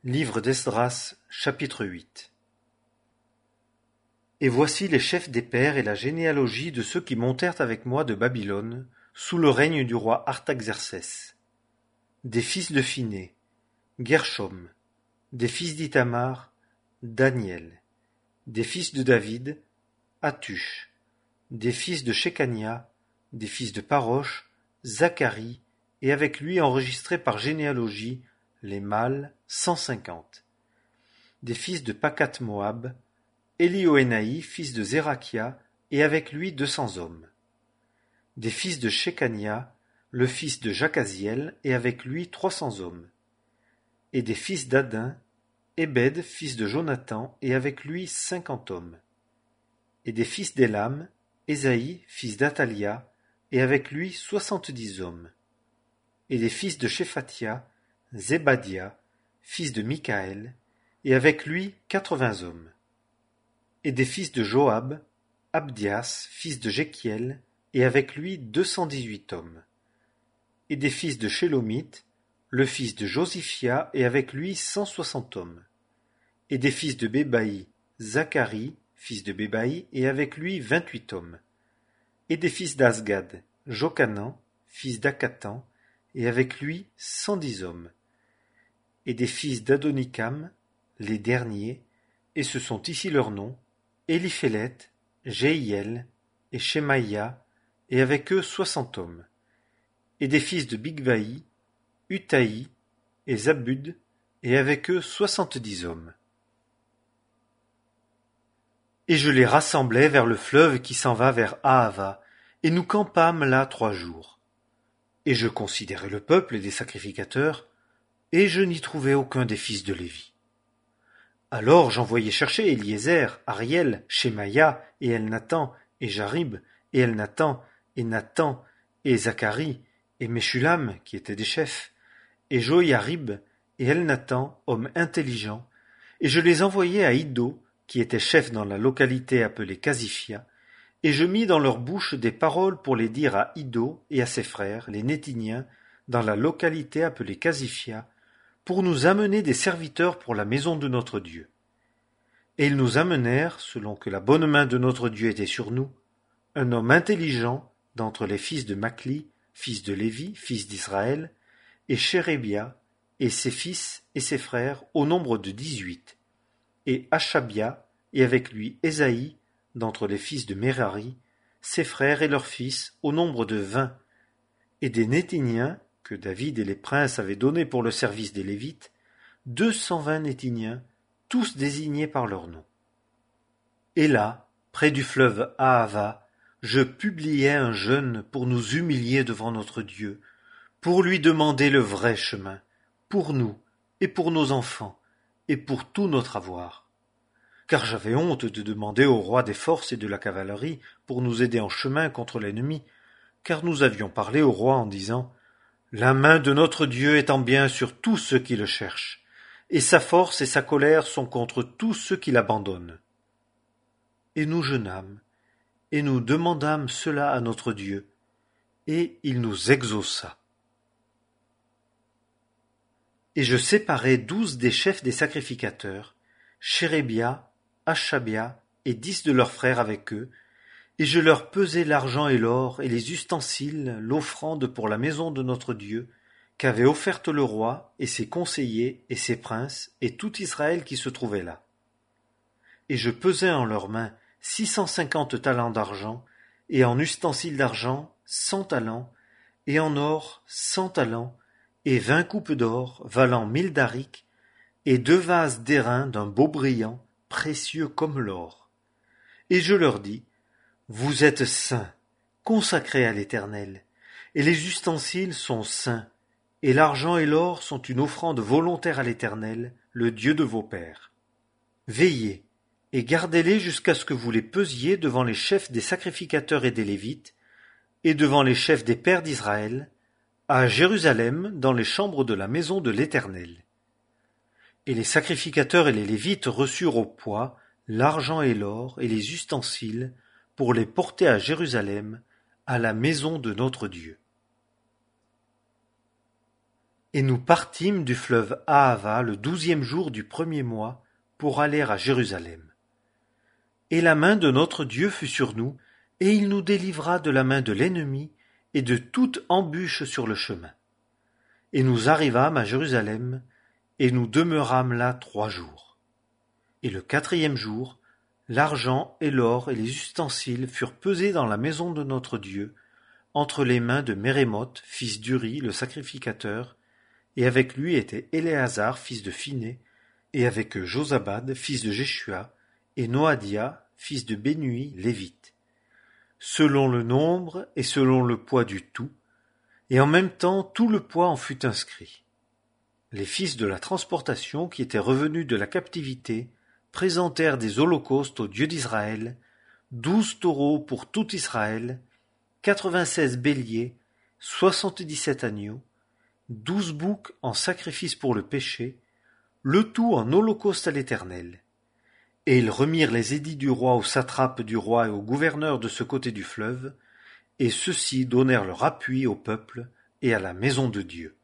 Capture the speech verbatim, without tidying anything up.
Livre d'Esdras, chapitre huit. Et voici les chefs des pères et la généalogie de ceux qui montèrent avec moi de Babylone, sous le règne du roi Artaxercès. Des fils de Phiné, Gershom, des fils d'Ithamar, Daniel, des fils de David, Hattush, des fils de Shekania, des fils de Parosh, Zacharie, et avec lui enregistrés par généalogie, les mâles, cent cinquante. Des fils de Pakat Moab, Élioénaï, fils de Zérakia, et avec lui deux cents hommes. Des fils de Shekania, le fils de Jacaziel, et avec lui trois cents hommes. Et des fils d'Adin, Ébed, fils de Jonathan, et avec lui cinquante hommes. Et des fils d'Élam, Ésaïe, fils d'Athalia, et avec lui soixante-dix hommes. Et des fils de Shephatia, Zébadia, fils de Michaël, et avec lui quatre-vingts hommes. Et des fils de Joab, Abdias, fils de Jéchiel, et avec lui deux cent dix-huit hommes. Et des fils de Shélomith, le fils de Josiphia, et avec lui cent soixante hommes. Et des fils de Bébaï, Zacharie, fils de Bébaï, et avec lui vingt-huit hommes. Et des fils d'Asgad, Jochanan, fils d'Akatan, et avec lui cent dix hommes. Et des fils d'Adonikam, les derniers, et ce sont ici leurs noms, Éliphélet, Jéhiel et Shemaïa, et avec eux soixante hommes. Et des fils de Bigvaï, Utaï et Zabud, et avec eux soixante-dix hommes. Et je les rassemblai vers le fleuve qui s'en va vers Ahava, et nous campâmes là trois jours. Et je considérai le peuple et les sacrificateurs, et je n'y trouvai aucun des fils de Lévi. Alors j'envoyai chercher Éliézer, Ariel, Shemaïa, et Elnathan, et Jarib, et Elnathan, et Nathan, et Zacharie, et Meshulam, qui étaient des chefs, et Joïarib, et Elnathan, homme intelligent, et je les envoyai à Iddo, qui était chef dans la localité appelée Casifia, et je mis dans leur bouche des paroles pour les dire à Iddo et à ses frères, les Nétiniens, dans la localité appelée Casifia, pour nous amener des serviteurs pour la maison de notre Dieu. Et ils nous amenèrent, selon que la bonne main de notre Dieu était sur nous, un homme intelligent d'entre les fils de Machli, fils de Lévi, fils d'Israël, et Chérébia, et ses fils et ses frères, au nombre de dix-huit, et Achabia, et avec lui Ésaïe, d'entre les fils de Mérari, ses frères et leurs fils, au nombre de vingt, et des Nétiniens, que David et les princes avaient donnés pour le service des Lévites, deux cent vingt Nétiniens, tous désignés par leur nom. Et là, près du fleuve Ahava, je publiai un jeûne pour nous humilier devant notre Dieu, pour lui demander le vrai chemin, pour nous, et pour nos enfants, et pour tout notre avoir. Car j'avais honte de demander au roi des forces et de la cavalerie pour nous aider en chemin contre l'ennemi, car nous avions parlé au roi en disant « La main de notre Dieu est en bien sur tous ceux qui le cherchent, et sa force et sa colère sont contre tous ceux qui l'abandonnent. » Et nous jeûnâmes, et nous demandâmes cela à notre Dieu, et il nous exauça. Et je séparai douze des chefs des sacrificateurs, Chérébia, Achabia et dix de leurs frères avec eux, et je leur pesai l'argent et l'or et les ustensiles, l'offrande pour la maison de notre Dieu, qu'avait offerte le roi et ses conseillers et ses princes et tout Israël qui se trouvait là. Et je pesai en leurs mains six cent cinquante talents d'argent, et en ustensiles d'argent cent talents, et en or cent talents, et vingt coupes d'or valant mille darics, et deux vases d'airain d'un beau brillant, précieux comme l'or. Et je leur dis, vous êtes saints, consacrés à l'Éternel, et les ustensiles sont saints, et l'argent et l'or sont une offrande volontaire à l'Éternel, le Dieu de vos pères. Veillez, et gardez-les jusqu'à ce que vous les pesiez devant les chefs des sacrificateurs et des Lévites, et devant les chefs des pères d'Israël, à Jérusalem, dans les chambres de la maison de l'Éternel. Et les sacrificateurs et les Lévites reçurent au poids l'argent et l'or et les ustensiles pour les porter à Jérusalem, à la maison de notre Dieu. Et nous partîmes du fleuve Ahava le douzième jour du premier mois pour aller à Jérusalem. Et la main de notre Dieu fut sur nous, et il nous délivra de la main de l'ennemi et de toute embûche sur le chemin. Et nous arrivâmes à Jérusalem, et nous demeurâmes là trois jours. Et le quatrième jour, l'argent et l'or et les ustensiles furent pesés dans la maison de notre Dieu, entre les mains de Mérémoth, fils d'Uri, le sacrificateur, et avec lui était Éléazar, fils de Phiné, et avec eux Josabad, fils de Jéshua, et Noadia, fils de Bénui, lévite, selon le nombre et selon le poids du tout, et en même temps tout le poids en fut inscrit. Les fils de la transportation qui étaient revenus de la captivité présentèrent des holocaustes au Dieu d'Israël, douze taureaux pour tout Israël, quatre-vingt-seize béliers, soixante-dix-sept agneaux, douze boucs en sacrifice pour le péché, le tout en holocauste à l'Éternel. Et ils remirent les édits du roi aux satrapes du roi et aux gouverneurs de ce côté du fleuve, et ceux-ci donnèrent leur appui au peuple et à la maison de Dieu.